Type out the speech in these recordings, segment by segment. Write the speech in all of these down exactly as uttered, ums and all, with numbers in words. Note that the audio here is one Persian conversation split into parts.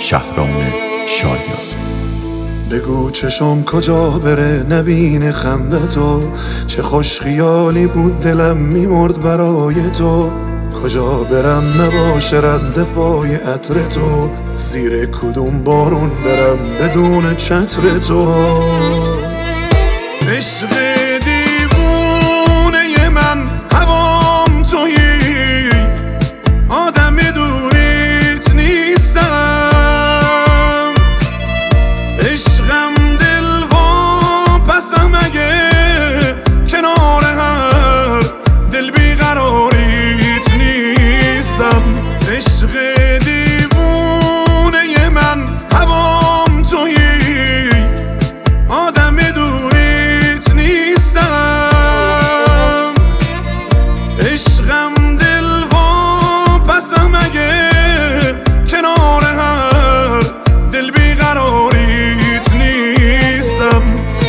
شهرام شایان. بگو چشم کجا بره نبینه خنده تو، چه خوش خیالی بود دلم میمرد برای تو. کجا برم نباشه رد پای عطر تو، زیر کدوم بارون برم بدون چتر تو. عشق دیوونه من هوام تویی، آدم دوریت نیستم. عشقم دل و پسم اگه کنار هر دل بیقراریت نیستم. عشق دیوونه من هوام تویی، آدم دوریت نیستم. عشقم دل و پسم اگه کنار هر دل بیقراریت نیستم.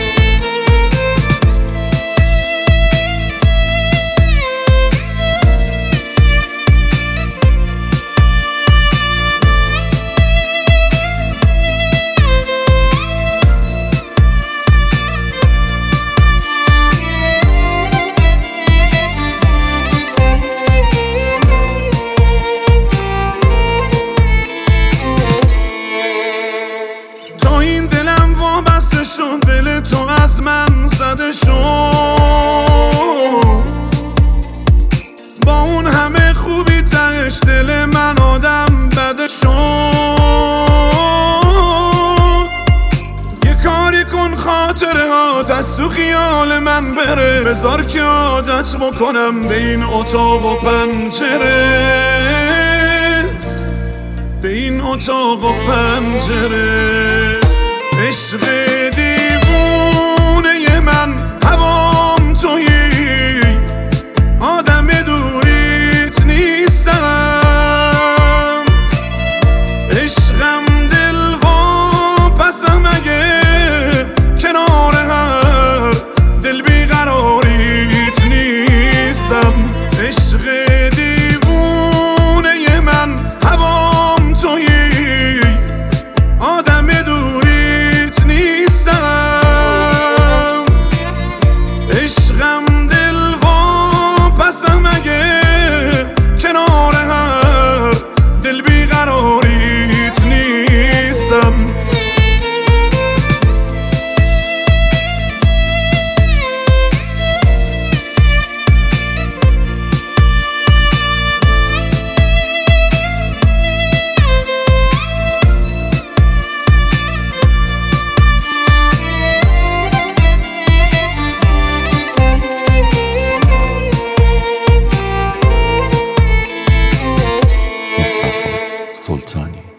این دلم وابسته شد، دل تو از من زده شد. با اون همه خوبی تهش دل من آدم بده شد. یه کاری کن خاطره ها دست تو خیال من بره، بذار که عادت بکنم به این اتاق و پنجره، به این اتاق و پنجره. عشق دیوونه من هوام تویی، آدم دوریت نیستم. عشقم دل و پسم اگه کنار هر دل بیقراریت نیستم. عشق دیوونه من هوام تویی، آدم دوریت نیستم. عشقم دل و پسم اگه کنار هر دل بیقراریت نیستم. مصطفی سلطانی.